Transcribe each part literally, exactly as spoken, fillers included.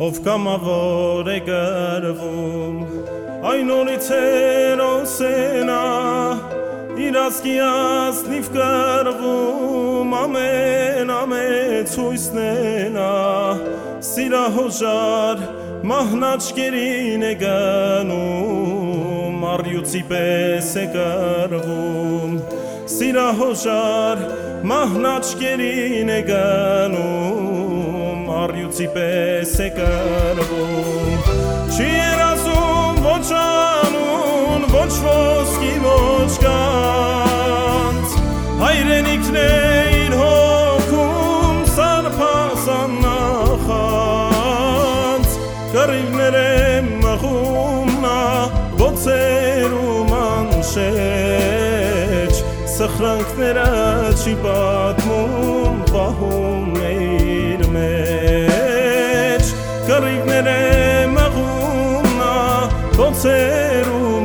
ով կամավոր է գրվում, այն օրից հերոսենա, իր ազգի ազնիվ կռվում, ամեն ամեց հույսնենա, սիրահոժար մահնաճկերին է գնում, առյուծի պես է կռվում, սիրահոժար մահնաճկերին է գնում, առյուծի պես է կռվում, չի երազում ոչ անուն, ոչ ոսկի, ոչ գանձ, հայրենիքն է իր հոգում, սարսափազան նախանձ, կռիվներ է մղում նա, ոցերում անշեջ, սխրանքները չի պատմում, պահում է իր մեջ, կռիվներ է մղում նա, ոցերում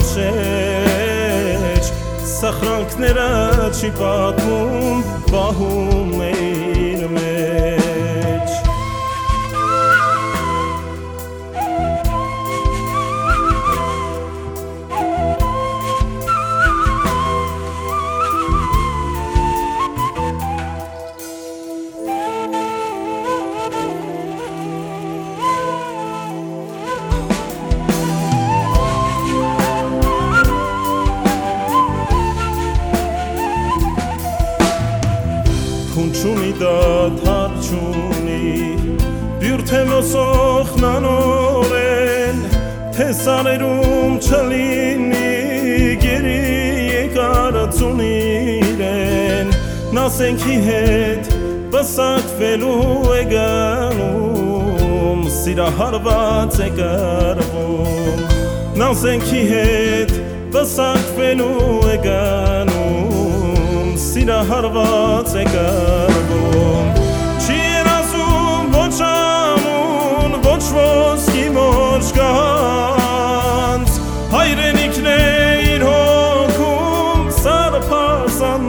անշեջ, սխրանքները չի պատմում, պահում է իր մեջ։ Չունի դադար չունի, բյուրդ է ոսոխն անորեն, թե սարերում չլինի, գերի եկարածուն իրեն, նասենքի հետ պսակվելու է գնում, սիրահարված է կռվում, նասենքի հետ պսակվելու է գնում, սիրահարված է կռվում, չի երազում ոչ անուն, ոչ ոսկի, ոչ գանձ, հայրենիքն է իր հոգում, սարսափազան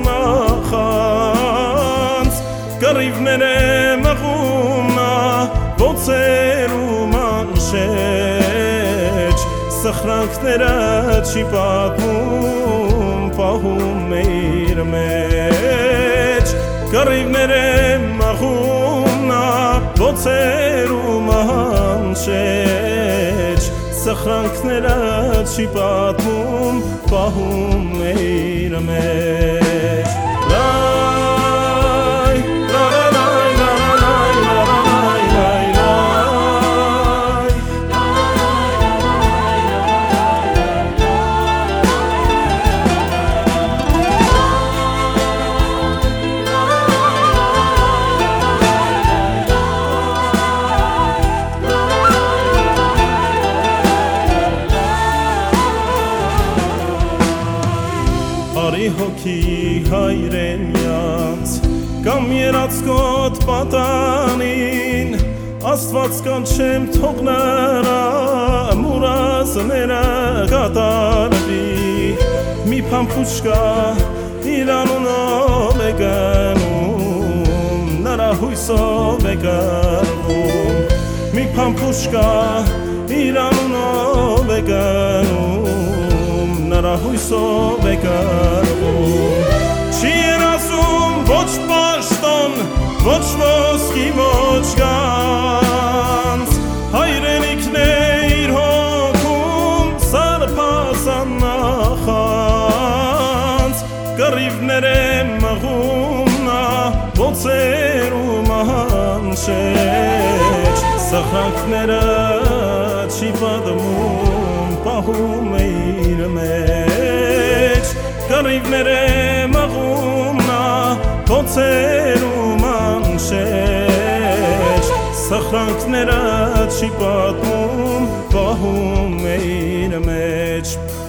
նախանձ, կռիվներ է մղում նա, ոցերում անշեջ, սխրանքները չի պատմում, պահում է իր մեջ, կռիվներ է մղում նա, ոցերում անշեջ, սխրանքները չի պատմում, պահում է իր մեջ։ Արի հոգի հայրենյանց, կամ երացկոտ պատանին, Աստված կանչեմ թող նրա մուրազները կատարվի, մի փամփուշկա իր անունով է գնում, նրա հույսով է կռվում, մի փամփուշկա իր անունով է գնում, նրա հույսով է կռվում, չի երազում ոչ պաշտոն, ոչ ոսկի, ոչ գանձ, հայրենիքն է իր հոգում, սարսափազան նախանձ, կռիվներ է մղում նա, ոցերում անշեջ, սխրանքները չի պատմում, պահում է իր մեջ, կռիվներ է մղում նա, ոցերում անշեջ, սխրանքները չի պատմում, պահում է իր մեջ։